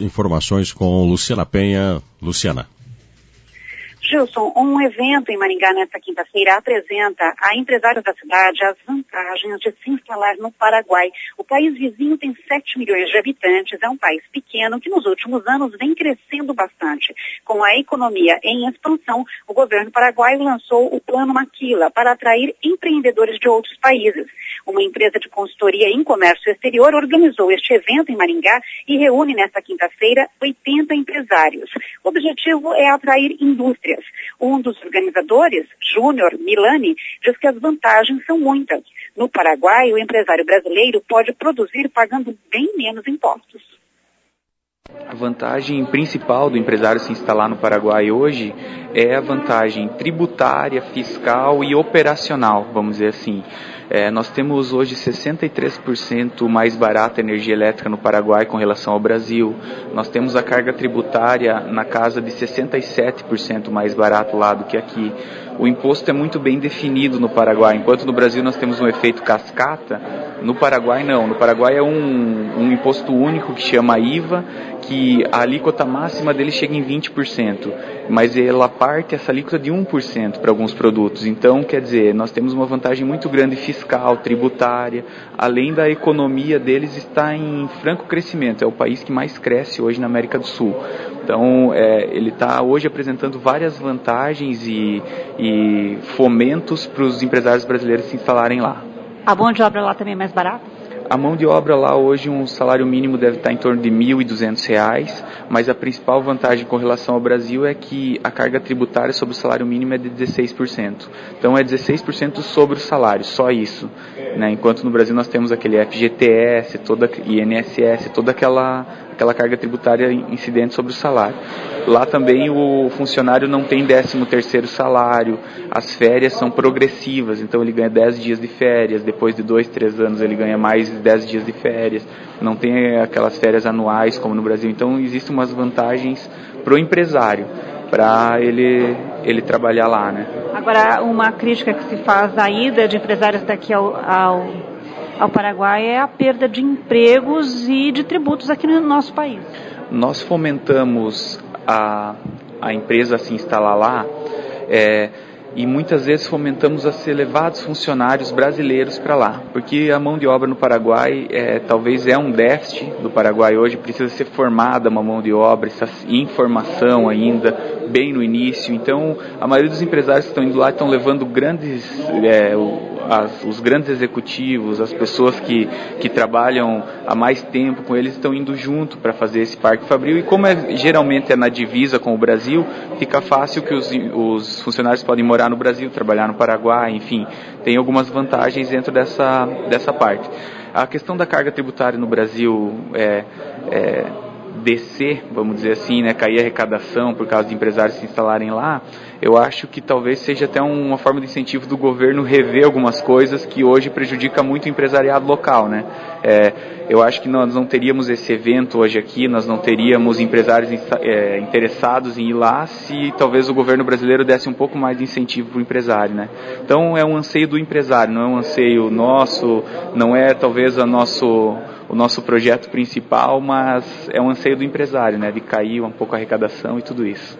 informações com Luciana Penha. Luciana. Gilson, um evento em Maringá nesta quinta-feira apresenta a empresários da cidade as vantagens de se instalar no Paraguai. O país vizinho tem 7 milhões de habitantes, é um país pequeno que nos últimos anos vem crescendo bastante. Com a economia em expansão, o governo paraguaio lançou o Plano Maquila para atrair empreendedores de outros países. Uma empresa de consultoria em comércio exterior organizou este evento em Maringá e reúne nesta quinta-feira 80 empresários. O objetivo é atrair indústrias. Um dos organizadores, Júnior Milani, diz que as vantagens são muitas. No Paraguai, o empresário brasileiro pode produzir pagando bem menos impostos. A vantagem principal do empresário se instalar no Paraguai hoje é a vantagem tributária, fiscal e operacional, vamos dizer assim. Nós temos hoje 63% mais barata a energia elétrica no Paraguai com relação ao Brasil. Nós temos a carga tributária na casa de 67% mais barato lá do que aqui. O imposto é muito bem definido no Paraguai. Enquanto no Brasil nós temos um efeito cascata, no Paraguai não. No Paraguai é um imposto único que chama IVA, que a alíquota máxima dele chega em 20%, mas ela parte essa alíquota de 1% para alguns produtos. Então, quer dizer, nós temos uma vantagem muito grande fiscal, tributária, além da economia deles está em franco crescimento. É o país que mais cresce hoje na América do Sul. Então, ele está hoje apresentando várias vantagens e fomentos para os empresários brasileiros se instalarem lá. A mão de obra lá também é mais barata? A mão de obra lá hoje, um salário mínimo deve estar em torno de R$ 1.200, mas a principal vantagem com relação ao Brasil é que a carga tributária sobre o salário mínimo é de 16%. Então é 16% sobre o salário, só isso. Né? Enquanto no Brasil nós temos aquele FGTS, INSS, toda aquela carga tributária incidente sobre o salário. Lá também o funcionário não tem 13º salário, as férias são progressivas, então ele ganha 10 dias de férias, depois de 2, 3 anos ele ganha mais 10 dias de férias, não tem aquelas férias anuais como no Brasil, então existem umas vantagens para o empresário, para ele trabalhar lá, né? Agora, uma crítica que se faz à ida de empresários daqui ao Paraguai é a perda de empregos e de tributos aqui no nosso país. Nós fomentamos a empresa a se instalar lá e muitas vezes fomentamos a ser levados funcionários brasileiros para lá, porque a mão de obra no Paraguai talvez é um déficit do Paraguai hoje, precisa ser formada uma mão de obra, está em formação ainda, bem no início, então a maioria dos empresários que estão indo lá estão levando os grandes executivos, as pessoas que trabalham há mais tempo com eles estão indo junto para fazer esse parque fabril e como geralmente é na divisa com o Brasil, fica fácil que os funcionários podem morar no Brasil, trabalhar no Paraguai, enfim, tem algumas vantagens dentro dessa parte. A questão da carga tributária no Brasil descer, vamos dizer assim, né, cair a arrecadação por causa de empresários se instalarem lá, eu acho que talvez seja até uma forma de incentivo do governo rever algumas coisas que hoje prejudica muito o empresariado local, né? Eu acho que nós não teríamos esse evento hoje aqui, nós não teríamos empresários interessados em ir lá se talvez o governo brasileiro desse um pouco mais de incentivo para o empresário, né? Então é um anseio do empresário, não é um anseio nosso, não é talvez o nosso projeto principal, mas é um anseio do empresário, né, de cair um pouco a arrecadação e tudo isso.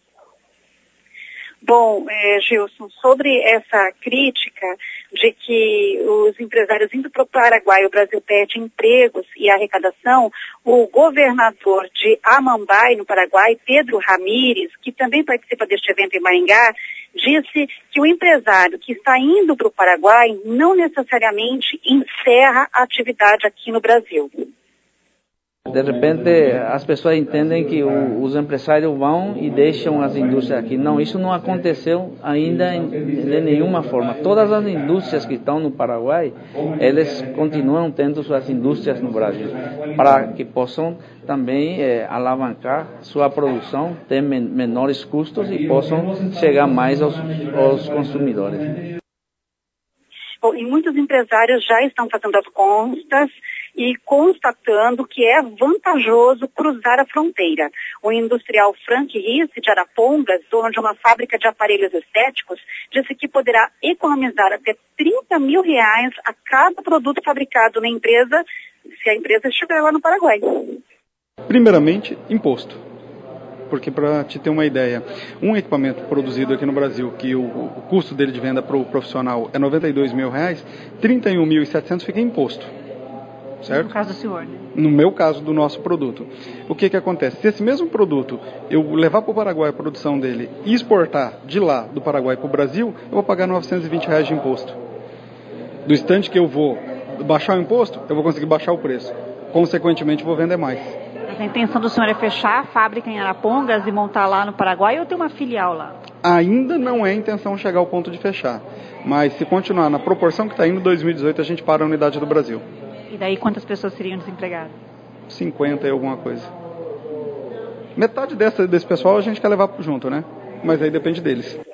Bom, Gilson, sobre essa crítica de que os empresários indo para o Paraguai, o Brasil perde empregos e arrecadação, o governador de Amambai, no Paraguai, Pedro Ramírez, que também participa deste evento em Maringá, disse que o empresário que está indo para o Paraguai não necessariamente encerra a atividade aqui no Brasil. De repente, as pessoas entendem que os empresários vão e deixam as indústrias aqui. Não, isso não aconteceu ainda de nenhuma forma. Todas as indústrias que estão no Paraguai, eles continuam tendo suas indústrias no Brasil, para que possam também alavancar sua produção, ter menores custos e possam chegar mais aos consumidores. Bom, e muitos empresários já estão fazendo as contas e constatando que é vantajoso cruzar a fronteira. O industrial Frank Risse, de Arapongas, dono de uma fábrica de aparelhos estéticos, disse que poderá economizar até R$30 mil a cada produto fabricado na empresa, se a empresa estiver lá no Paraguai. Primeiramente, imposto. Porque, para te ter uma ideia, um equipamento produzido aqui no Brasil, que o custo dele de venda para o profissional é R$92 mil, R$31.700 fica em imposto. Certo? No caso do senhor, né? No meu caso, do nosso produto. O que acontece? Se esse mesmo produto eu levar para o Paraguai a produção dele e exportar de lá, do Paraguai para o Brasil, eu vou pagar R$920 de imposto. Do instante que eu vou baixar o imposto, eu vou conseguir baixar o preço. Consequentemente, eu vou vender mais. Mas a intenção do senhor é fechar a fábrica em Arapongas e montar lá no Paraguai ou ter uma filial lá? Ainda não é a intenção chegar ao ponto de fechar. Mas se continuar na proporção que está indo, em 2018 a gente para a unidade do Brasil. E daí quantas pessoas seriam desempregadas? 50 e alguma coisa. Metade desse pessoal a gente quer levar junto, né? Mas aí depende deles.